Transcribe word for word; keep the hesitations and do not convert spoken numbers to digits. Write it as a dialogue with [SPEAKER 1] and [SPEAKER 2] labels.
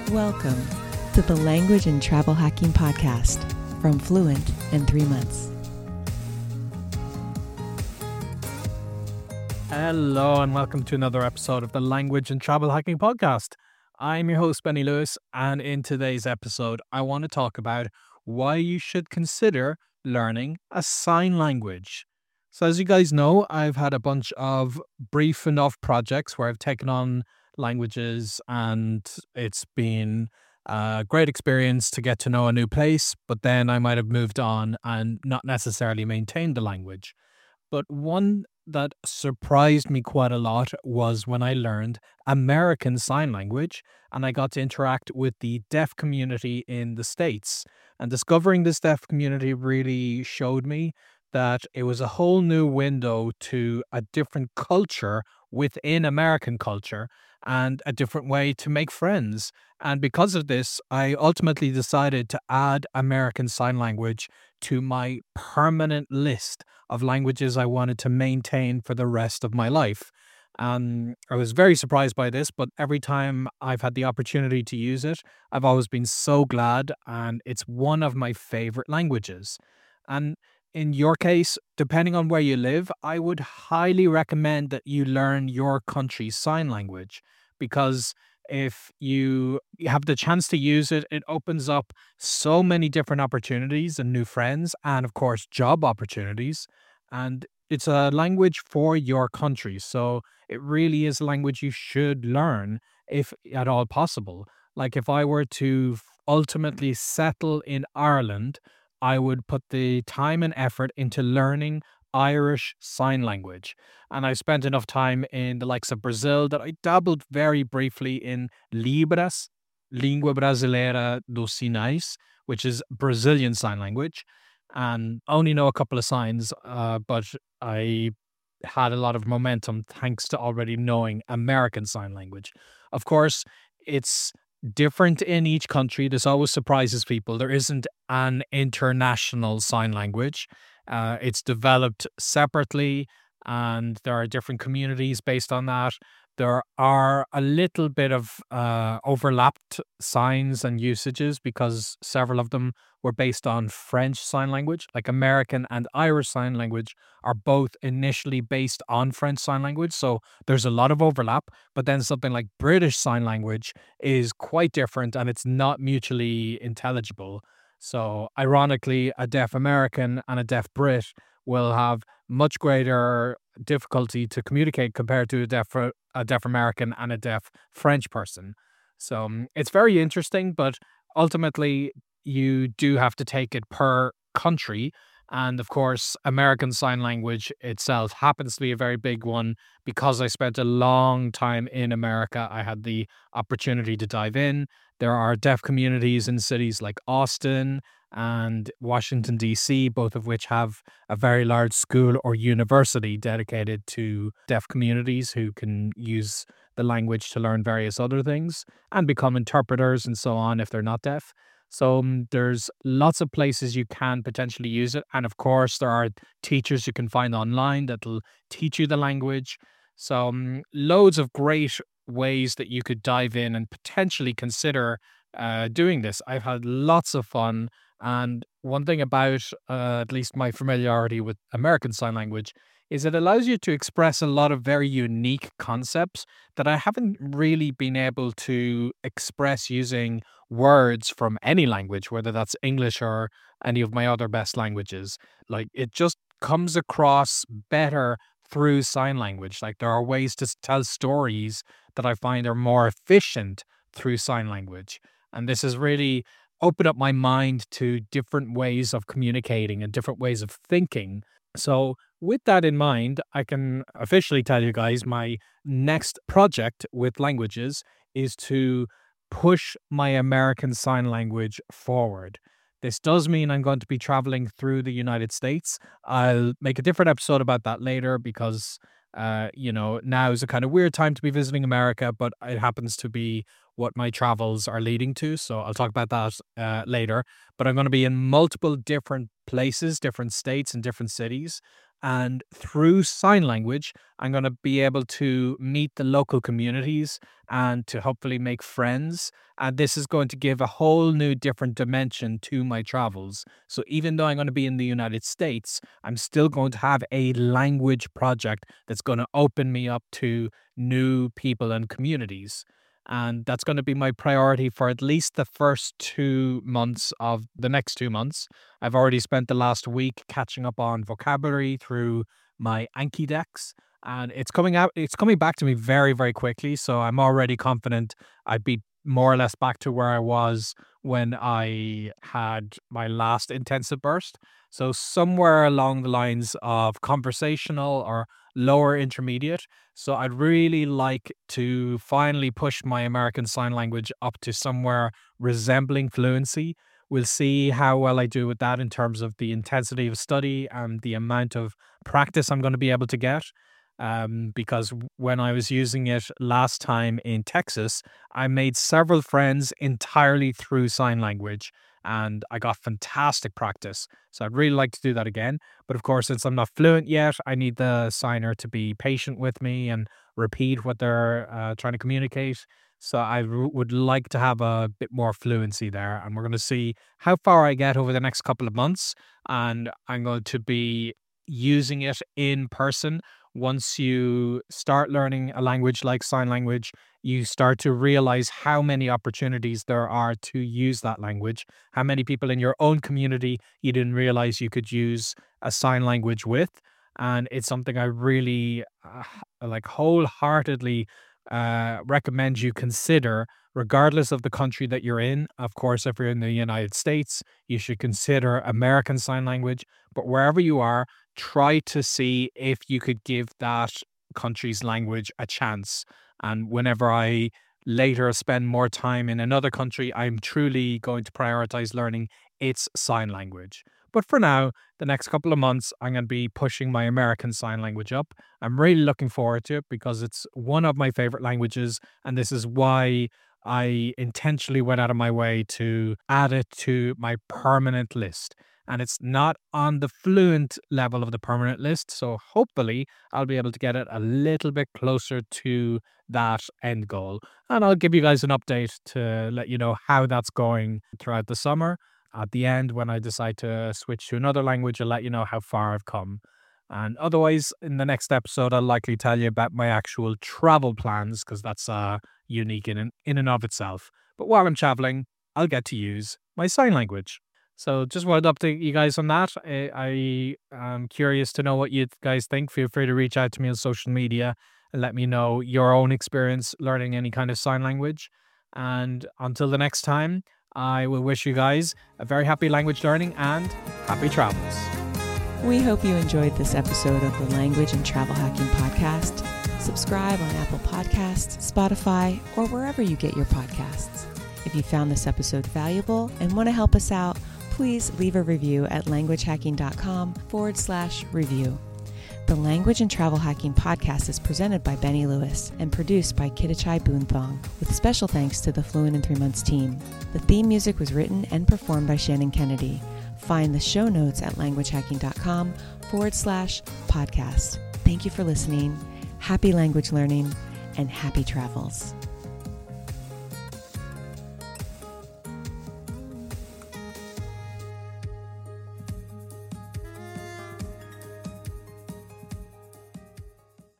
[SPEAKER 1] Welcome to the Language and Travel Hacking Podcast from Fluent in Three Months.
[SPEAKER 2] Hello and welcome to another episode of the Language and Travel Hacking Podcast. I'm your host, Benny Lewis, and in today's episode, I want to talk about why you should consider learning a sign language. So as you guys know, I've had a bunch of brief enough projects where I've taken on languages and it's been a great experience to get to know a new place, but then I might have moved on and not necessarily maintained the language. But one that surprised me quite a lot was when I learned American Sign Language and I got to interact with the deaf community in the States. And discovering this deaf community really showed me that it was a whole new window to a different culture within American culture and a different way to make friends. And because of this, I ultimately decided to add American Sign Language to my permanent list of languages I wanted to maintain for the rest of my life. Um, I was very surprised by this, but every time I've had the opportunity to use it, I've always been so glad, and it's one of my favorite languages. And in your case, depending on where you live, I would highly recommend that you learn your country's sign language, because if you have the chance to use it, it opens up so many different opportunities and new friends, and of course, job opportunities. And it's a language for your country. So it really is a language you should learn if at all possible. Like if I were to ultimately settle in Ireland, I would put the time and effort into learning Irish Sign Language. And I spent enough time in the likes of Brazil that I dabbled very briefly in Libras, Língua Brasileira dos Sinais, which is Brazilian Sign Language. And I only know a couple of signs, uh, but I had a lot of momentum thanks to already knowing American Sign Language. Of course, it's different in each country. This always surprises people. There isn't an international sign language. Uh, it's developed separately, and there are different communities based on that. There are a little bit of uh, overlapped signs and usages because several of them were based on French Sign Language. Like American and Irish Sign Language are both initially based on French Sign Language. So there's a lot of overlap. But then something like British Sign Language is quite different and it's not mutually intelligible. So ironically, a deaf American and a deaf Brit will have much greater difficulty to communicate compared to a deaf a deaf American and a deaf French person. So um, it's very interesting, but ultimately you do have to take it per country. And of course, American Sign Language itself happens to be a very big one because I spent a long time in America. I had the opportunity to dive in. There are deaf communities in cities like Austin and Washington, D C, both of which have a very large school or university dedicated to deaf communities who can use the language to learn various other things and become interpreters and so on if they're not deaf. So um, there's lots of places you can potentially use it. And of course, there are teachers you can find online that'll teach you the language. So um, loads of great ways that you could dive in and potentially consider uh, doing this. I've had lots of fun. And one thing about uh, at least my familiarity with American Sign Language is it allows you to express a lot of very unique concepts that I haven't really been able to express using words from any language, whether that's English or any of my other best languages. Like it just comes across better through sign language. Like there are ways to tell stories that I find are more efficient through sign language. And this has really opened up my mind to different ways of communicating and different ways of thinking. So with that in mind, I can officially tell you guys my next project with languages is to push my American Sign Language forward. This does mean I'm going to be traveling through the United States. I'll make a different episode about that later because, uh, you know, now is a kind of weird time to be visiting America, but it happens to be what my travels are leading to. So I'll talk about that uh, later. But I'm going to be in multiple different places, different states, and different cities. And through sign language, I'm going to be able to meet the local communities and to hopefully make friends. And this is going to give a whole new different dimension to my travels. So even though I'm going to be in the United States, I'm still going to have a language project that's going to open me up to new people and communities. And that's going to be my priority for at least the first two months of the next two months. I've already spent the last week catching up on vocabulary through my Anki Dex, and it's coming out, it's coming back to me very, very quickly. So I'm already confident I'd be more or less back to where I was when I had my last intensive burst. So somewhere along the lines of conversational or lower intermediate. So I'd really like to finally push my American Sign Language up to somewhere resembling fluency. We'll see how well I do with that in terms of the intensity of study and the amount of practice I'm going to be able to get. Um, because when I was using it last time in Texas, I made several friends entirely through sign language, and I got fantastic practice. So I'd really like to do that again. But of course, since I'm not fluent yet, I need the signer to be patient with me and repeat what they're uh, trying to communicate. So I r- would like to have a bit more fluency there. And we're going to see how far I get over the next couple of months. And I'm going to be using it in person. Once you start learning a language like sign language, you start to realize how many opportunities there are to use that language, how many people in your own community you didn't realize you could use a sign language with. And it's something I really uh, like wholeheartedly uh, recommend you consider, regardless of the country that you're in. Of course, if you're in the United States, you should consider American Sign Language. But wherever you are, try to see if you could give that country's language a chance. And whenever I later spend more time in another country, I'm truly going to prioritize learning its sign language. But for now, the next couple of months, I'm going to be pushing my American Sign Language up. I'm really looking forward to it because it's one of my favorite languages. And this is why I intentionally went out of my way to add it to my permanent list. And it's not on the fluent level of the permanent list. So hopefully I'll be able to get it a little bit closer to that end goal. And I'll give you guys an update to let you know how that's going throughout the summer. At the end, when I decide to switch to another language, I'll let you know how far I've come. And otherwise, in the next episode, I'll likely tell you about my actual travel plans because that's uh, unique in, in and of itself. But while I'm traveling, I'll get to use my sign language. So just wanted to update you guys on that. I, I am curious to know what you guys think. Feel free to reach out to me on social media and let me know your own experience learning any kind of sign language. And until the next time, I will wish you guys a very happy language learning and happy travels.
[SPEAKER 1] We hope you enjoyed this episode of the Language and Travel Hacking Podcast. Subscribe on Apple Podcasts, Spotify, or wherever you get your podcasts. If you found this episode valuable and want to help us out, please leave a review at languagehacking.com forward slash review. The Language and Travel Hacking Podcast is presented by Benny Lewis and produced by Kidichai Boonthong, with special thanks to the Fluent in Three Months team. The theme music was written and performed by Shannon Kennedy. Find the show notes at languagehacking.com forward slash podcast. Thank you for listening. Happy language learning and happy travels.